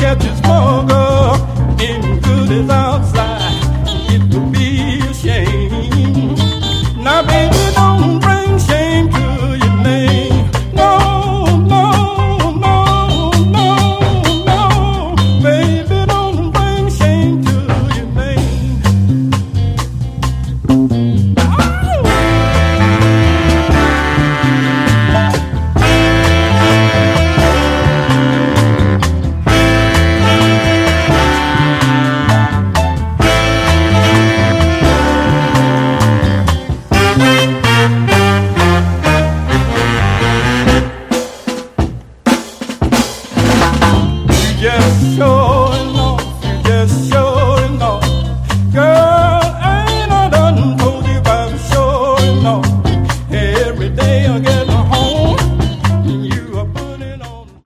get you stronger in good as outside. It would be a shame. Now, baby, don't bring shame to your name. No, no, no, no, no. Baby, don't bring shame to your name. Just show